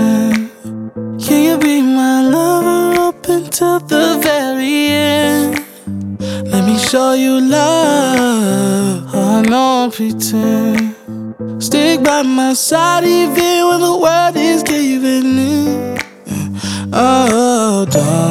pretend? Can you be my lover up until the very end? Let me show you love. Oh, no pretend. Stick by my side even when the world is giving in. Oh,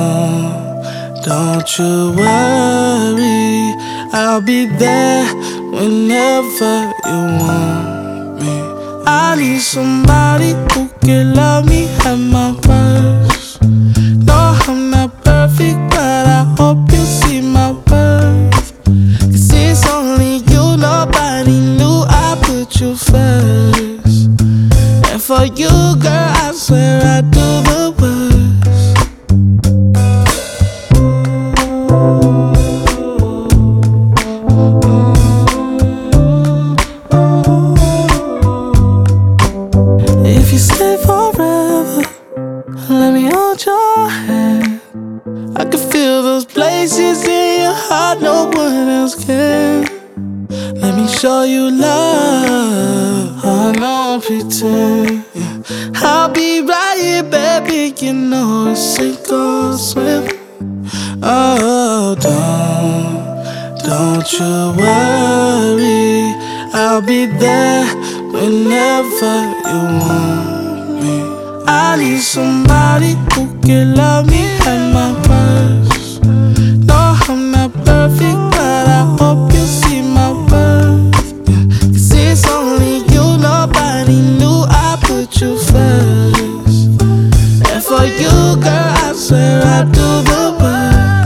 don't you worry, I'll be there whenever you want me. I need somebody who can love me at my worst. No, I'm not perfect, but I hope you see my worth. 'Cause it's only you, nobody knew I put you first. And for you, girl, I swear I do the worst. If you stay forever, let me hold your hand. I can feel those places in your heart no one else can. Let me show you love. Oh, no pretend. Yeah. I'll be right here, baby. You know it's sink or swim. Oh, don't you worry, I'll be there whenever you want me. I need somebody who can love me at my worst. No, I'm not perfect, but I hope you see my worth. Yeah. 'Cause it's only you, nobody knew I put you first. And for you, girl, I swear I do the worst.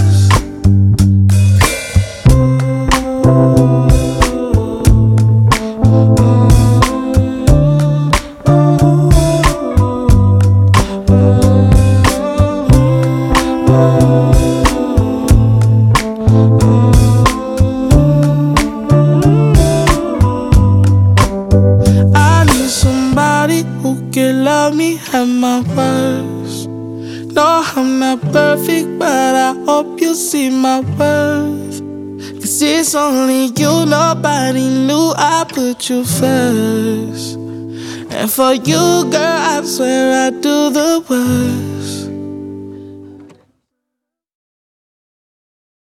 I need somebody who can love me at my worst. No, I'm not perfect, but I hope you see my worth. 'Cause it's only you, nobody knew I put you first. And for you, girl, I swear I do the worst.